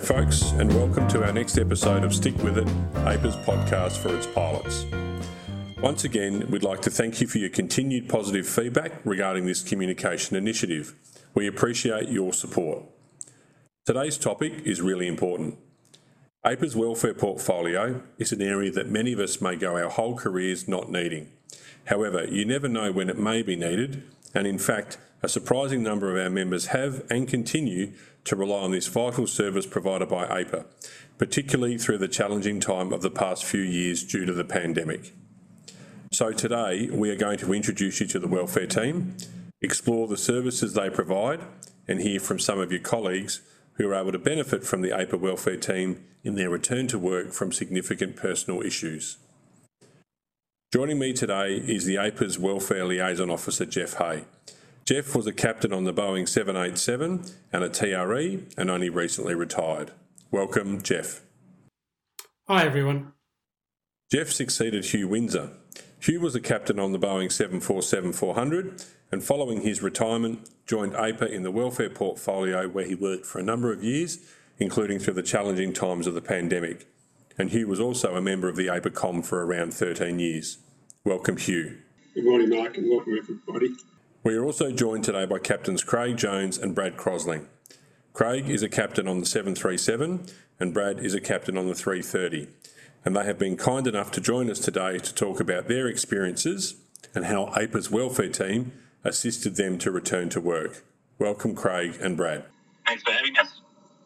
G'day folks, and welcome to our next episode of Stick With It, APA's podcast for its pilots. Once again, we'd like to thank you for your continued positive feedback regarding this communication initiative. We appreciate your support. Today's topic is really important. APA's welfare portfolio is an area that many of us may go our whole careers not needing. However, you never know when it may be needed, and in fact, a surprising number of our members have and continue to rely on this vital service provided by APA, particularly through the challenging time of the past few years due to the pandemic. So today, we are going to introduce you to the welfare team, explore the services they provide, and hear from some of your colleagues who are able to benefit from the APA welfare team in their return to work from significant personal issues. Joining me today is the APA's Welfare Liaison Officer, Jeff Hay. Jeff was a captain on the Boeing 787 and a TRE and only recently retired. Welcome, Jeff. Hi, everyone. Jeff succeeded Hugh Windsor. Hugh was a captain on the Boeing 747-400 and following his retirement joined APA in the welfare portfolio where he worked for a number of years, including through the challenging times of the pandemic. And Hugh was also a member of the APA Com for around 13 years. Welcome, Hugh. Good morning, Mike, and welcome everybody. We are also joined today by Captains Craig Jones and Brad Crosling. Craig is a captain on the 737 and Brad is a captain on the 330. And they have been kind enough to join us today to talk about their experiences and how APA's welfare team assisted them to return to work. Welcome, Craig and Brad. Thanks for having us.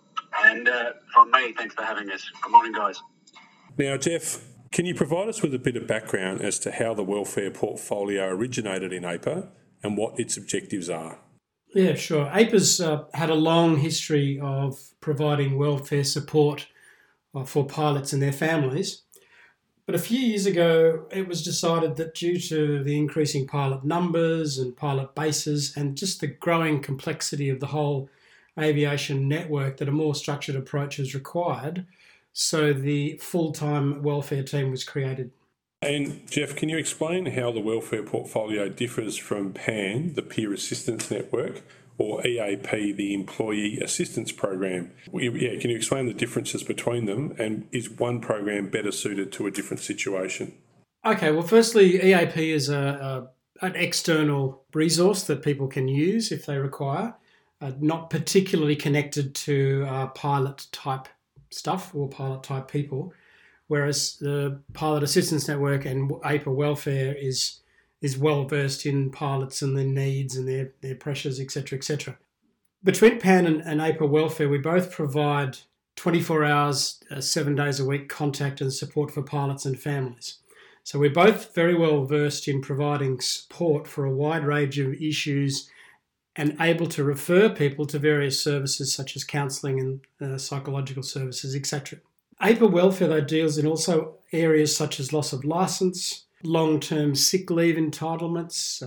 And from me, thanks for having us. Good morning, guys. Now, Jeff, can you provide us with a bit of background as to how the welfare portfolio originated in APA and what its objectives are? Yeah, sure. APA's had a long history of providing welfare support for pilots and their families. But a few years ago, it was decided that due to the increasing pilot numbers and pilot bases and just the growing complexity of the whole aviation network, that a more structured approach is required. So the full-time welfare team was created. And Jeff, can you explain how the welfare portfolio differs from PAN, the Peer Assistance Network, or EAP, the Employee Assistance Program? Yeah, can you explain the differences between them, and is one program better suited to a different situation? Okay, well, firstly, EAP is an external resource that people can use if they require, not particularly connected to pilot-type stuff or pilot-type people. Whereas the Pilot Assistance Network and APA Welfare is well versed in pilots and their needs and their pressures, etc., etc. Between PAN and APA Welfare, we both provide 24 hours, 7 days a week contact and support for pilots and families. So we're both very well versed in providing support for a wide range of issues and able to refer people to various services such as counselling and psychological services, etc. APA Welfare, though, deals in also areas such as loss of licence, long-term sick leave entitlements,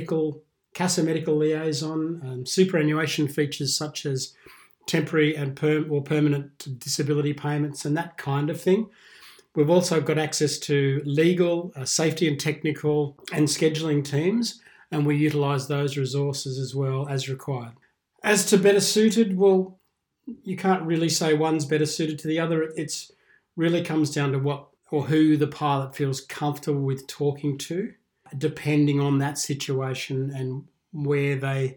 CASA medical liaison, superannuation features such as temporary and permanent disability payments and that kind of thing. We've also got access to legal, safety and technical and scheduling teams, and we utilise those resources as well as required. As to better suited, well, you can't really say one's better suited to the other. It really comes down to what or who the pilot feels comfortable with talking to, depending on that situation and where they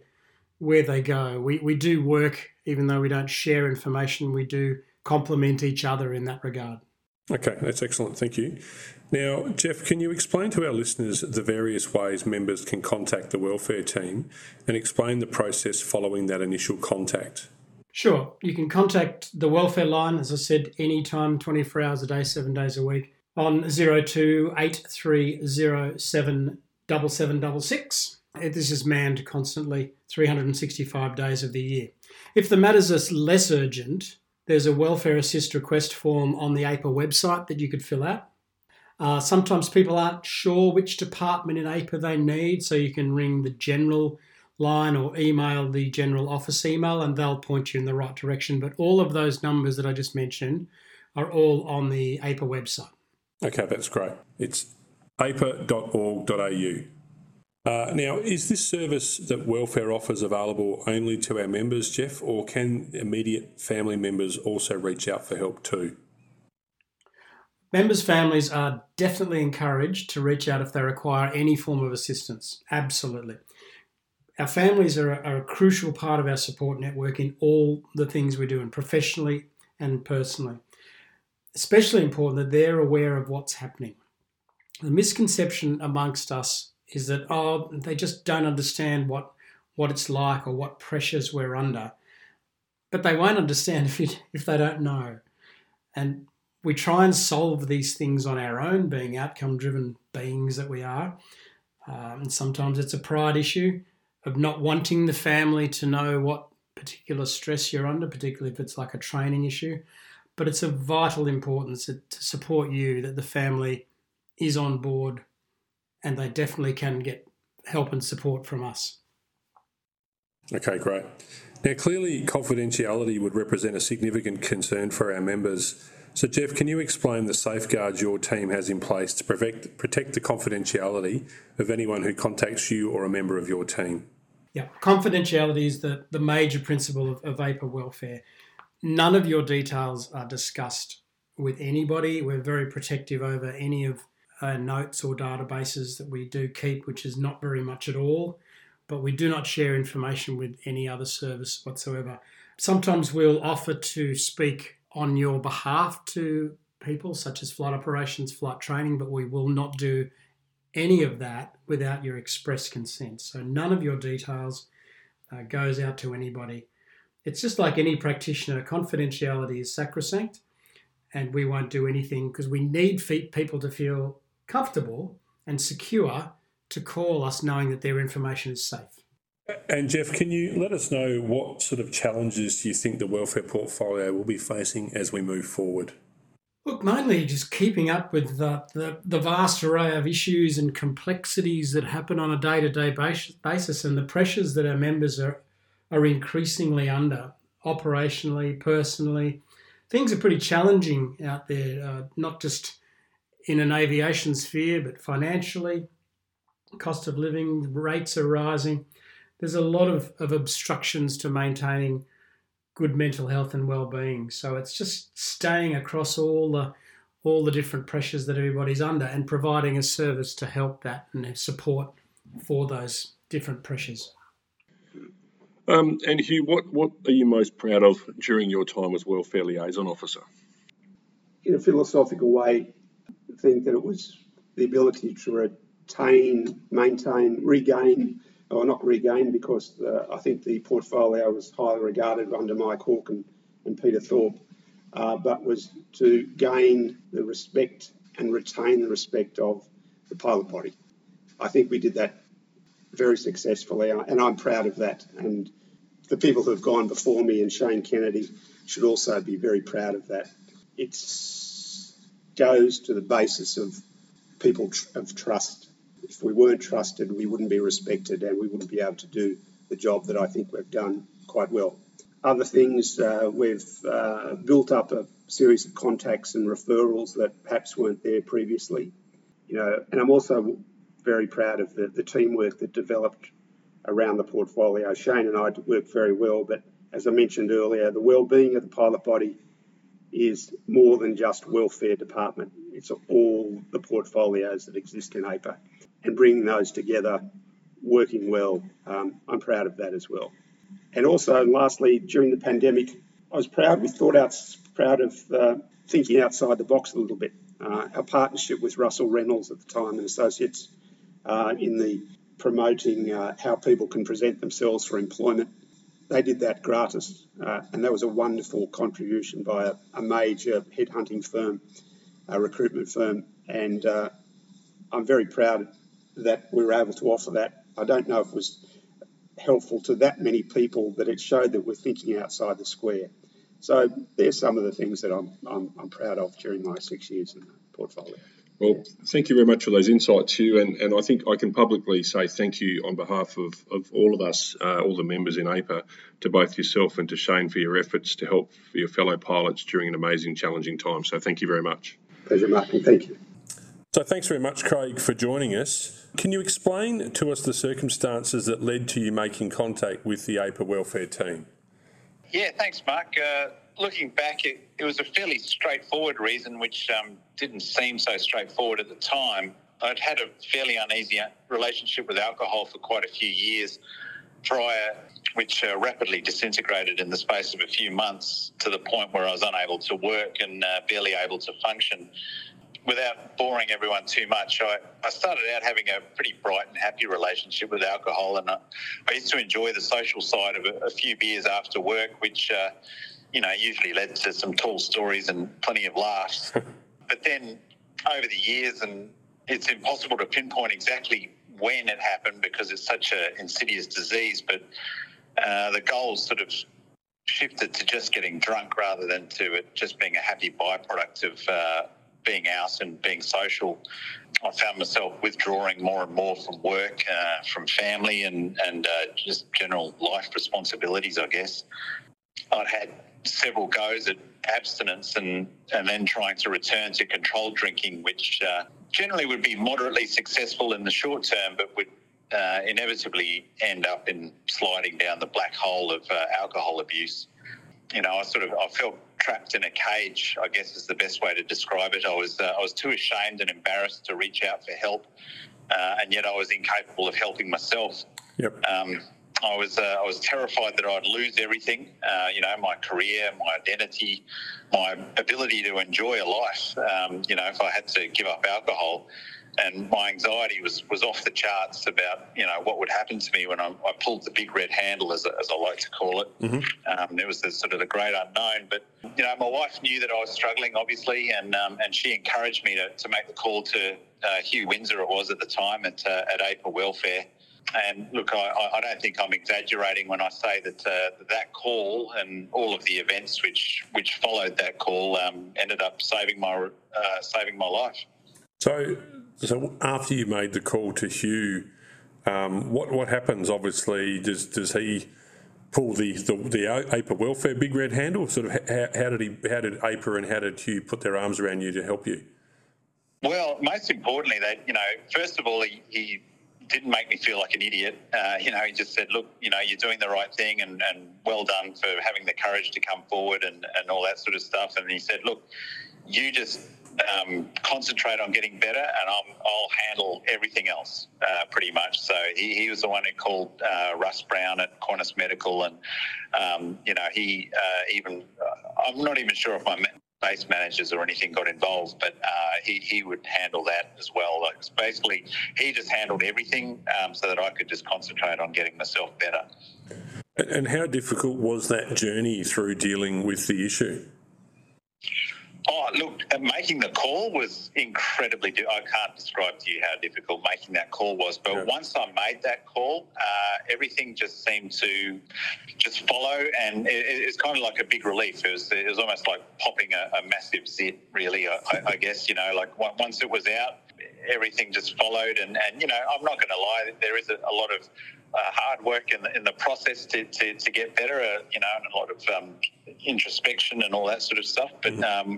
go. We do work, even though we don't share information, we do complement each other in that regard. Okay, that's excellent. Thank you. Now, Jeff, can you explain to our listeners the various ways members can contact the welfare team and explain the process following that initial contact? Sure. You can contact the welfare line, as I said, anytime, 24 hours a day, 7 days a week, on 0283077766. This is manned constantly, 365 days of the year. If the matters are less urgent, there's a welfare assist request form on the APA website that you could fill out. Sometimes people aren't sure which department in APA they need, so you can ring the general line or email the general office email and they'll point you in the right direction. But all of those numbers that I just mentioned are all on the APA website. Okay, that's great. It's apa.org.au. Now, is this service that Welfare offers available only to our members, Jeff, or can immediate family members also reach out for help too? Members' families are definitely encouraged to reach out if they require any form of assistance. Absolutely. Our families are a crucial part of our support network in all the things we do, and professionally and personally. Especially important that they're aware of what's happening. The misconception amongst us is that, they just don't understand what it's like or what pressures we're under. But they won't understand if they don't know. And we try and solve these things on our own, being outcome-driven beings that we are. And sometimes it's a pride issue of not wanting the family to know what particular stress you're under, particularly if it's like a training issue. But it's of vital importance to support you that the family is on board, and they definitely can get help and support from us. Okay, great. Now, clearly, confidentiality would represent a significant concern for our members. So, Jeff, can you explain the safeguards your team has in place to protect the confidentiality of anyone who contacts you or a member of your team? Yeah, confidentiality is the major principle of APA welfare. None of your details are discussed with anybody. We're very protective over any of notes or databases that we do keep, which is not very much at all, but we do not share information with any other service whatsoever. Sometimes we'll offer to speak on your behalf to people such as flight operations, flight training, but we will not do any of that without your express consent. So none of your details goes out to anybody. It's just like any practitioner, confidentiality is sacrosanct, and we won't do anything because we need people to feel comfortable and secure to call us knowing that their information is safe. And Jeff, can you let us know what sort of challenges do you think the welfare portfolio will be facing as we move forward? Look, mainly just keeping up with the vast array of issues and complexities that happen on a day-to-day basis, and the pressures that our members are increasingly under, operationally, personally. Things are pretty challenging out there, not just in an aviation sphere, but financially. Cost of living, rates are rising. There's a lot of obstructions to maintaining good mental health and well-being. So it's just staying across all the different pressures that everybody's under and providing a service to help that and support for those different pressures. And Hugh, what are you most proud of during your time as Welfare Liaison Officer? In a philosophical way, I think that it was the ability to retain, maintain, regain, or not regain, because I think the portfolio was highly regarded under Mike Hawke and Peter Thorpe, but was to gain the respect and retain the respect of the pilot body. I think we did that very successfully, and I'm proud of that. And the people who have gone before me and Shane Kennedy should also be very proud of that. It goes to the basis of people of trust. If we weren't trusted, we wouldn't be respected, and we wouldn't be able to do the job that I think we've done quite well. Other things, we've built up a series of contacts and referrals that perhaps weren't there previously. And I'm also very proud of the teamwork that developed around the portfolio. Shane and I work very well, but as I mentioned earlier, the well-being of the pilot body is more than just welfare department. It's all the portfolios that exist in APA, and bringing those together, working well. I'm proud of that as well. And also, lastly, during the pandemic, I was proud of thinking outside the box a little bit. Our partnership with Russell Reynolds at the time and Associates in the promoting how people can present themselves for employment. They did that gratis, and that was a wonderful contribution by a major headhunting firm, a recruitment firm, and I'm very proud that we were able to offer that. I don't know if it was helpful to that many people, but it showed that we're thinking outside the square. So there's some of the things that I'm proud of during my 6 years in the portfolio. Well, thank you very much for those insights, Hugh, and I think I can publicly say thank you on behalf of all of us, all the members in APA, to both yourself and to Shane for your efforts to help your fellow pilots during an amazing, challenging time. So thank you very much. Pleasure, Mark, and thank you. So thanks very much, Craig, for joining us. Can you explain to us the circumstances that led to you making contact with the APA welfare team? Yeah, thanks, Mark. Looking back, it was a fairly straightforward reason, which didn't seem so straightforward at the time. I'd had a fairly uneasy relationship with alcohol for quite a few years prior, which rapidly disintegrated in the space of a few months to the point where I was unable to work and barely able to function. Without boring everyone too much, I started out having a pretty bright and happy relationship with alcohol, and I used to enjoy the social side of a few beers after work, which usually led to some tall stories and plenty of laughs. But then over the years, and it's impossible to pinpoint exactly when it happened because it's such an insidious disease, but the goals sort of shifted to just getting drunk rather than to it just being a happy byproduct of being out and being social. I found myself withdrawing more and more from work, from family and just general life responsibilities, I guess. I'd had several goes at abstinence and then trying to return to controlled drinking, which generally would be moderately successful in the short term, but would inevitably end up in sliding down the black hole of alcohol abuse. I felt trapped in a cage, I guess is the best way to describe it. I was too ashamed and embarrassed to reach out for help, and yet I was incapable of helping myself. Yep. I was terrified that I'd lose everything, my career, my identity, my ability to enjoy a life, if I had to give up alcohol. And my anxiety was off the charts about, what would happen to me when I pulled the big red handle, as I like to call it. Mm-hmm. It was the great unknown. But, my wife knew that I was struggling, obviously, and she encouraged me to make the call to Hugh Windsor, it was at the time, at APA Welfare. And look, I don't think I'm exaggerating when I say that that call and all of the events which followed that call ended up saving my life. So after you made the call to Hugh, what happens? Obviously, does he pull the APA welfare big red handle? Sort of how did APA and how did Hugh put their arms around you to help you? Well, most importantly, first of all, he didn't make me feel like an idiot. He just said, look, you're doing the right thing and well done for having the courage to come forward and all that sort of stuff. And he said, look, you just concentrate on getting better and I'll handle everything else, pretty much. So he was the one who called Russ Brown at Qantas Medical, and he even I'm not even sure if my base managers or anything got involved, but he would handle that as well. Like, basically, he just handled everything so that I could just concentrate on getting myself better. And how difficult was that journey through dealing with the issue? Oh, look, making the call was incredibly I can't describe to you how difficult making that call was. But once I made that call, everything just seemed to just follow, and it's kind of like a big relief. It was almost like popping a massive zit, really, I guess. Once it was out, everything just followed. And I'm not going to lie, there is a lot of hard work in the process to get better, and a lot of introspection and all that sort of stuff. But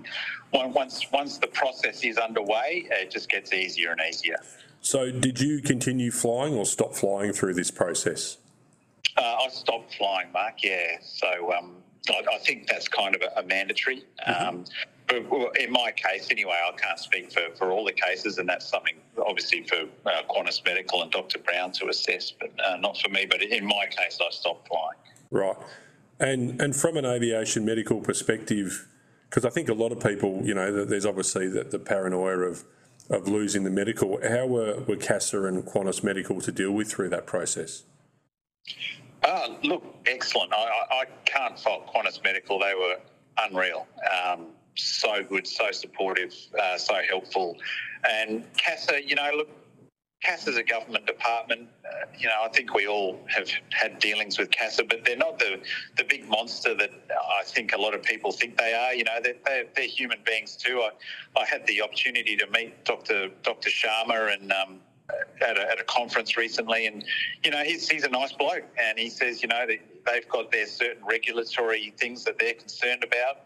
once the process is underway, it just gets easier and easier. So did you continue flying or stop flying through this process? I stopped flying, Mark, yeah. So I think that's kind of a mandatory. But in my case, anyway, I can't speak for all the cases, and that's something obviously for Qantas Medical and Dr. Brown to assess, but not for me. But in my case, I stopped flying. Right. And from an aviation medical perspective, because I think a lot of people, there's obviously the paranoia of losing the medical. How were CASA and Qantas Medical to deal with through that process? Look, excellent. I can't fault Qantas Medical. They were unreal. So good, so supportive, so helpful. And CASA, CASA's a government department. I think we all have had dealings with CASA, but they're not the big monster that I think a lot of people think they are. They're human beings too. I had the opportunity to meet Dr. Sharma and at a conference recently, and he's a nice bloke, and he says they've got their certain regulatory things that they're concerned about.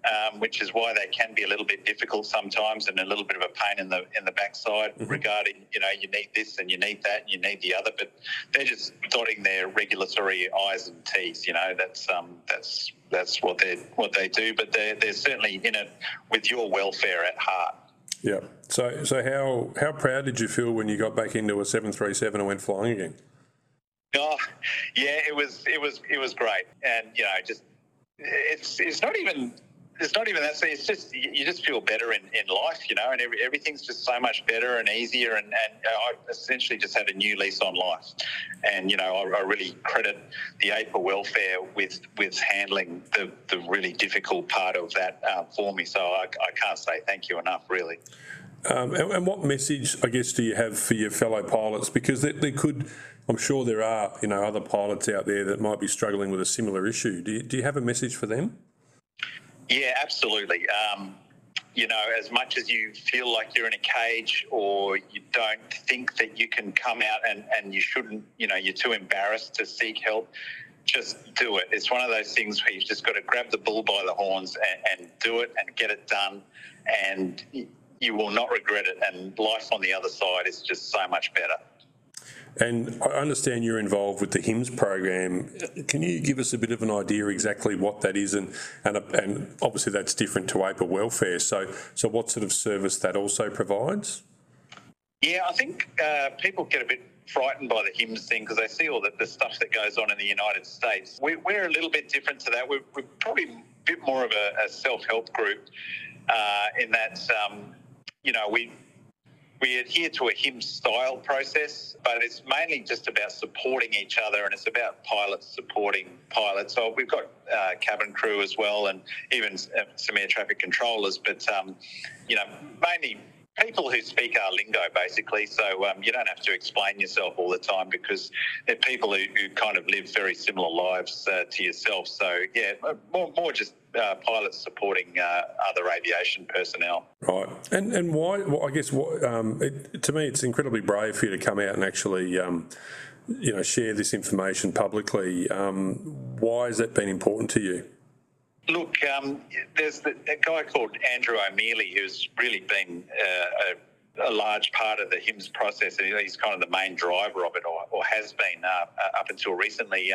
which is why they can be a little bit difficult sometimes and a little bit of a pain in the backside regarding, you need this and you need that and you need the other, but they're just dotting their regulatory I's and T's. That's what they do, but they're certainly in it with your welfare at heart. Yeah. So how proud did you feel when you got back into a 737 and went flying again? Oh, yeah, it was great, and it's not even that. It's just you just feel better in life, and everything's just so much better and easier. And I essentially just had a new lease on life. And I really credit the APA welfare with handling the really difficult part of that for me. So I can't say thank you enough, really. And what message, I guess, do you have for your fellow pilots? Because there could, I'm sure there are, other pilots out there that might be struggling with a similar issue. Do you have a message for them? Yeah, absolutely. As much as you feel like you're in a cage or you don't think that you can come out and you shouldn't, you're too embarrassed to seek help, just do it. It's one of those things where you've just got to grab the bull by the horns and do it and get it done, and you will not regret it, and life on the other side is just so much better. And I understand you're involved with the HIMSS program. Can you give us a bit of an idea exactly what that is? And obviously that's different to APA welfare. So what sort of service that also provides? Yeah, I think people get a bit frightened by the HIMSS thing because they see all the stuff that goes on in the United States. We're a little bit different to that. We're probably a bit more of a self-help group in that, we adhere to a HIMSS-style process, but it's mainly just about supporting each other, and it's about pilots supporting pilots. So we've got cabin crew as well, and even some air traffic controllers, but, mainly people who speak our lingo, basically. So you don't have to explain yourself all the time because they're people who kind of live very similar lives to yourself. So, yeah, more just pilots supporting other aviation personnel. Right. And why, I guess, to me, it's incredibly brave for you to come out and actually, share this information publicly. Why has that been important to you? Look, there's a guy called Andrew O'Mealy who's really been a large part of the HIMSS process. He's kind of the main driver of it, or has been up until recently.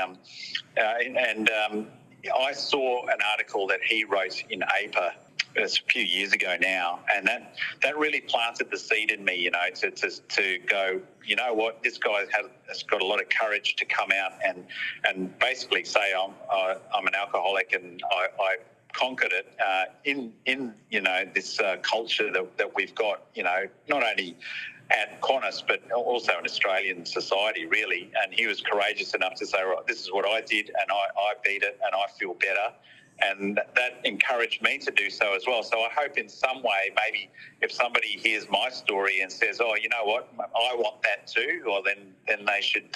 I saw an article that he wrote in APA. It's a few years ago now, and that really planted the seed in me, to go, you know what, this guy has got a lot of courage to come out and basically say I'm an alcoholic and I conquered it in this culture that we've got, not only at Qantas but also in Australian society, really. And he was courageous enough to say, right, this is what I did, and I beat it, and I feel better. And that encouraged me to do so as well. So I hope in some way, maybe if somebody hears my story and says, "Oh, you know what, I want that too," or then they should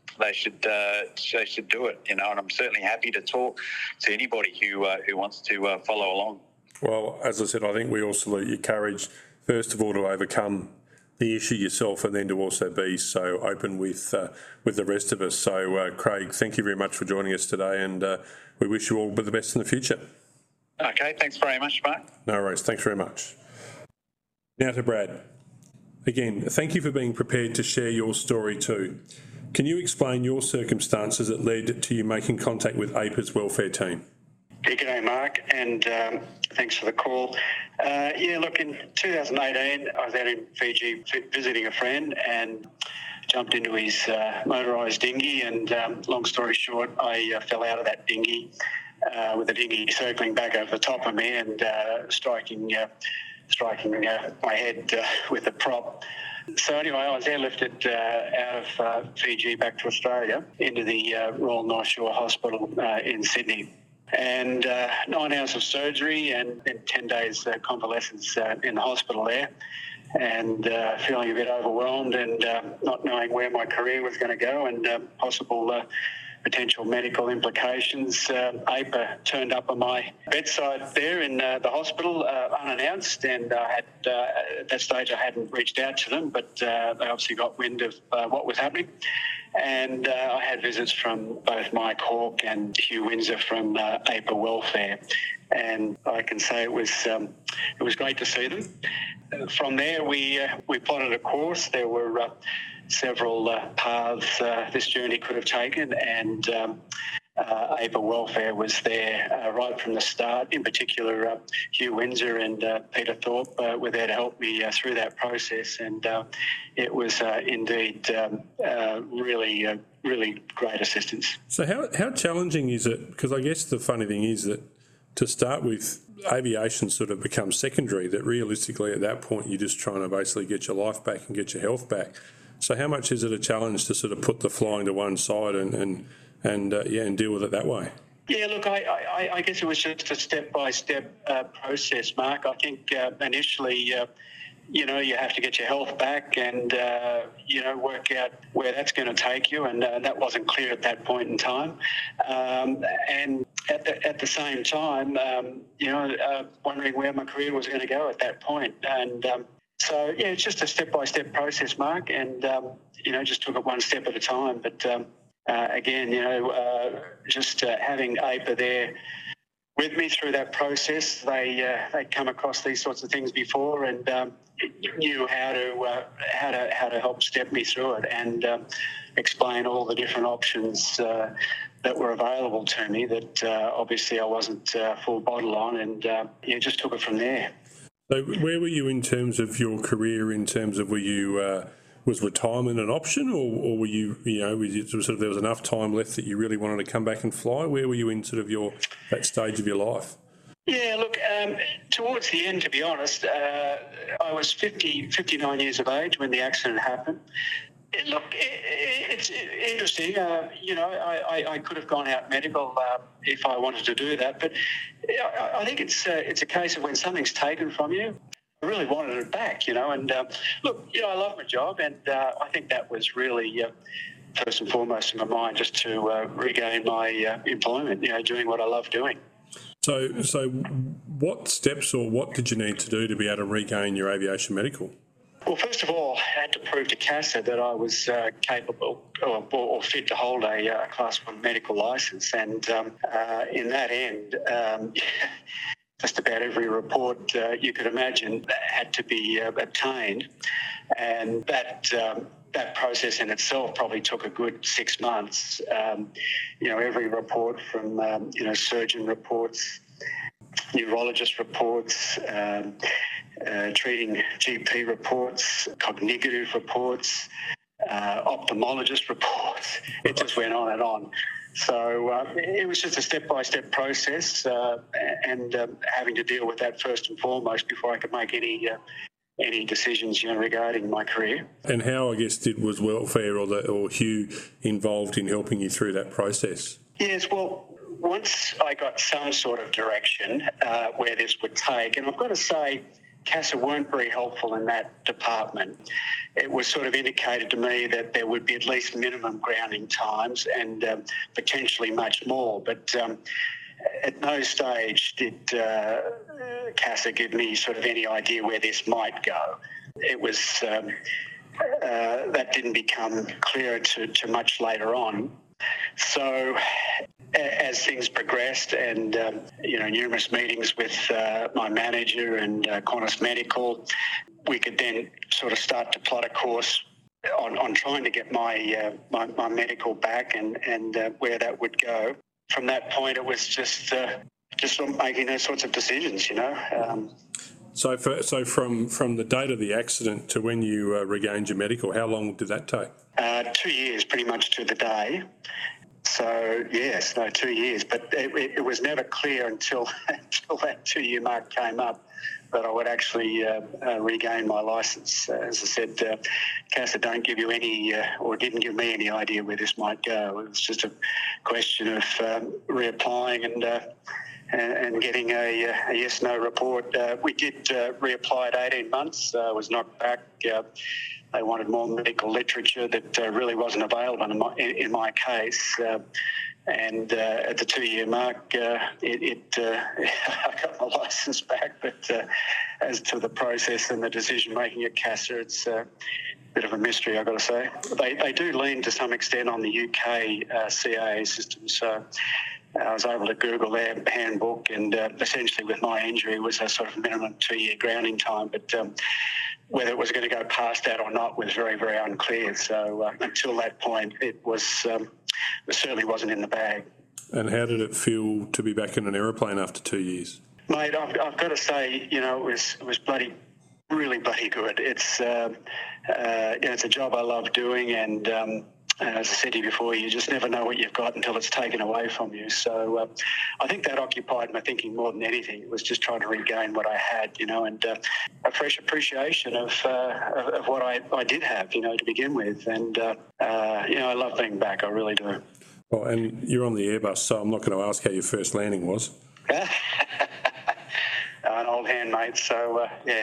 do it. And I'm certainly happy to talk to anybody who wants to follow along. Well, as I said, I think we all salute your courage. First of all, to overcome the issue yourself, and then to also be so open with the rest of us. So, Craig, thank you very much for joining us today, and we wish you all the best in the future. Okay, thanks very much, Mark. No worries, thanks very much. Now to Brad. Again, thank you for being prepared to share your story too. Can you explain your circumstances that led to you making contact with APA's welfare team? Yeah, g'day, Mark, and thanks for the call. Look, in 2018, I was out in Fiji visiting a friend and jumped into his motorised dinghy, and long story short, I fell out of that dinghy with the dinghy circling back over the top of me and striking my head with a prop. So anyway, I was airlifted out of Fiji back to Australia into the Royal North Shore Hospital in Sydney. And 9 hours of surgery and then 10 days convalescence in the hospital there, and feeling a bit overwhelmed and not knowing where my career was going to go and possible potential medical implications. APA turned up on my bedside there in the hospital unannounced, and at that stage I hadn't reached out to them, but they obviously got wind of what was happening. And I had visits from both Mike Hawke and Hugh Windsor from APA Welfare, and I can say it was great to see them. From there, we plotted a course. There were several paths this journey could have taken, and APA Welfare was there right from the start. In particular, Hugh Windsor and Peter Thorpe were there to help me through that process, and it was indeed really great assistance. So how challenging is it? Because I guess the funny thing is that to start with, aviation sort of becomes secondary, that realistically at that point you're just trying to basically get your life back and get your health back. So how much is it a challenge to sort of put the flying to one side and deal with it that way? Yeah, look, I guess it was just a step-by-step process, Mark. I think initially, you have to get your health back and, work out where that's going to take you, and that wasn't clear at that point in time. And at the same time, wondering where my career was going to go at that point. And so, it's just a step-by-step process, Mark, and, just took it one step at a time. But again, just having APA there with me through that process, they'd come across these sorts of things before and knew how to help step me through it and explain all the different options that were available to me that obviously I wasn't full bottle on, and just took it from there. So where were you in terms of your career? In terms of was retirement an option, or were you, there was enough time left that you really wanted to come back and fly? Where were you in sort of that stage of your life? Yeah, look, towards the end, to be honest, I was 59 years of age when the accident happened. Look, it's interesting. I could have gone out medical if I wanted to do that, but I think it's a case of when something's taken from you, I really wanted it back, and look, I love my job, and I think that was really first and foremost in my mind, just to regain my employment, doing what I love doing. So what steps or what did you need to do to be able to regain your aviation medical? Well, first of all, I had to prove to CASA that I was capable or fit to hold a Class 1 medical licence, and in that end, just about every report you could imagine had to be obtained, and that process in itself probably took a good 6 months. Every report from surgeon reports, neurologist reports, treating GP reports, cognitive reports, ophthalmologist reports. It just went on and on. So it was just a step-by-step process, and having to deal with that first and foremost before I could make any decisions regarding my career. And how, I guess, was Welfare or Hugh involved in helping you through that process? Yes, well, once I got some sort of direction where this would take, and I've got to say, CASA weren't very helpful in that department. It was sort of indicated to me that there would be at least minimum grounding times and potentially much more. But at no stage did CASA give me sort of any idea where this might go. It was that didn't become clearer to much later on. So as things progressed and, numerous meetings with my manager and Qantas Medical, we could then sort of start to plot a course on trying to get my medical back and where that would go. From that point, it was just making those sorts of decisions, So from the date of the accident to when you regained your medical, how long did that take? 2 years, pretty much to the day. So, 2 years. But it was never clear until that 2 year mark came up that I would actually regain my licence. As I said, CASA don't give you any, or didn't give me any idea where this might go. It was just a question of reapplying and getting a yes-no report. We did reapply at 18 months. Was knocked back. They wanted more medical literature that really wasn't available in my case. And at the 2 year mark, I got my licence back. But as to the process and the decision making at CASA, bit of a mystery, I've got to say. They do lean to some extent on the UK CAA system, so I was able to Google their handbook, and essentially with my injury was a sort of minimum 2-year grounding time, but whether it was going to go past that or not was very, very unclear. So until that point, it certainly wasn't in the bag. And how did it feel to be back in an aeroplane after 2 years? Mate, I've got to say, it was really bloody good. It's it's a job I love doing, and as I said to you before, you just never know what you've got until it's taken away from you. So I think that occupied my thinking more than anything. It was just trying to regain what I had, and a fresh appreciation of what I did have, to begin with. And I love being back. I really do. Oh, and you're on the Airbus, so I'm not going to ask how your first landing was. An old hand, mate. So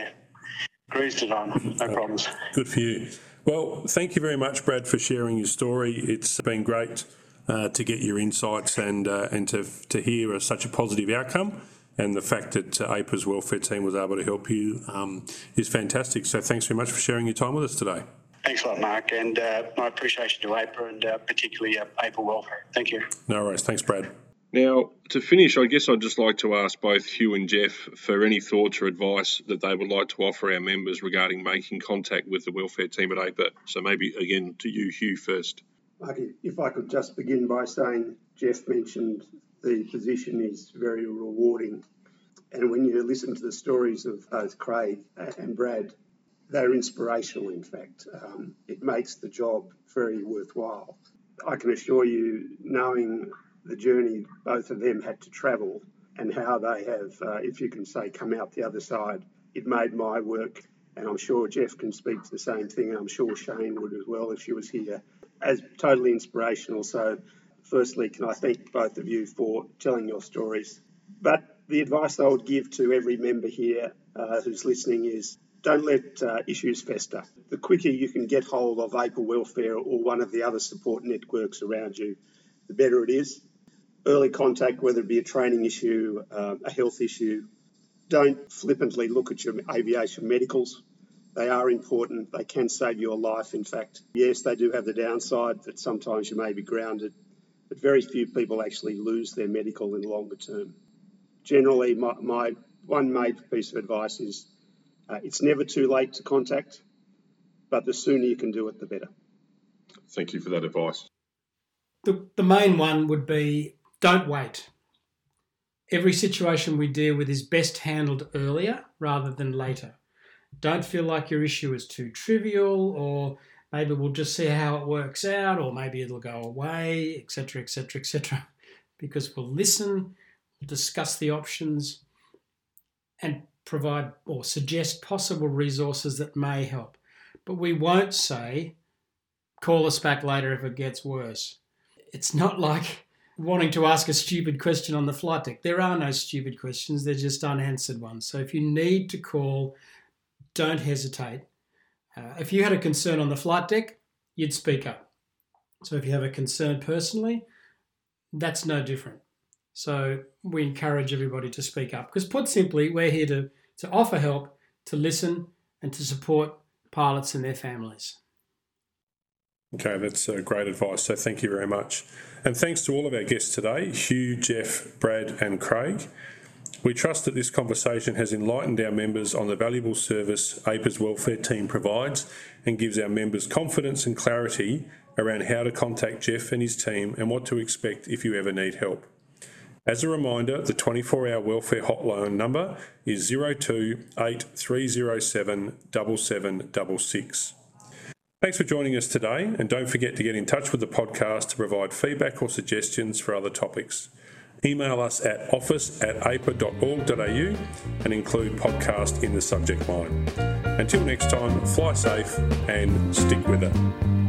cruised it on. No problems. Good for you. Well, thank you very much, Brad, for sharing your story. It's been great to get your insights and to hear such a positive outcome. And the fact that APA's welfare team was able to help you is fantastic. So thanks very much for sharing your time with us today. Thanks a lot, Mark, and my appreciation to APA and particularly APA Welfare. Thank you. No worries. Thanks, Brad. Now, to finish, I guess I'd just like to ask both Hugh and Jeff for any thoughts or advice that they would like to offer our members regarding making contact with the welfare team at APA. So maybe, again, to you, Hugh, first. If I could just begin by saying Jeff mentioned the position is very rewarding. And when you listen to the stories of both Craig and Brad, they're inspirational, in fact. It makes the job very worthwhile. I can assure you, knowing the journey both of them had to travel and how they have, if you can say, come out the other side, it made my work, and I'm sure Jeff can speak to the same thing, and I'm sure Shane would as well if she was here, as totally inspirational. So firstly, can I thank both of you for telling your stories. But the advice I would give to every member here who's listening is don't let issues fester. The quicker you can get hold of APA Welfare or one of the other support networks around you, the better it is. Early contact, whether it be a training issue, a health issue, don't flippantly look at your aviation medicals. They are important. They can save your life, in fact. Yes, they do have the downside that sometimes you may be grounded, but very few people actually lose their medical in the longer term. Generally, my one major piece of advice is it's never too late to contact, but the sooner you can do it, the better. Thank you for that advice. The main one would be don't wait. Every situation we deal with is best handled earlier rather than later. Don't feel like your issue is too trivial, or maybe we'll just see how it works out, or maybe it'll go away, etc., etc., etc. Because we'll listen, we'll discuss the options, and provide or suggest possible resources that may help. But we won't say, call us back later if it gets worse. It's not like wanting to ask a stupid question on the flight deck. There are no stupid questions, they're just unanswered ones. So if you need to call, don't hesitate. If you had a concern on the flight deck, you'd speak up. So if you have a concern personally, that's no different. So we encourage everybody to speak up, because put simply, we're here to offer help, to listen, and to support pilots and their families. Okay, that's great advice. So thank you very much. And thanks to all of our guests today, Hugh, Jeff, Brad and Craig. We trust that this conversation has enlightened our members on the valuable service APA's welfare team provides and gives our members confidence and clarity around how to contact Jeff and his team and what to expect if you ever need help. As a reminder, the 24-hour welfare hotline number is 02 8307 7766. Thanks for joining us today, and don't forget to get in touch with the podcast to provide feedback or suggestions for other topics. Email us at office@apa.org.au and include podcast in the subject line. Until next time, fly safe and stick with it.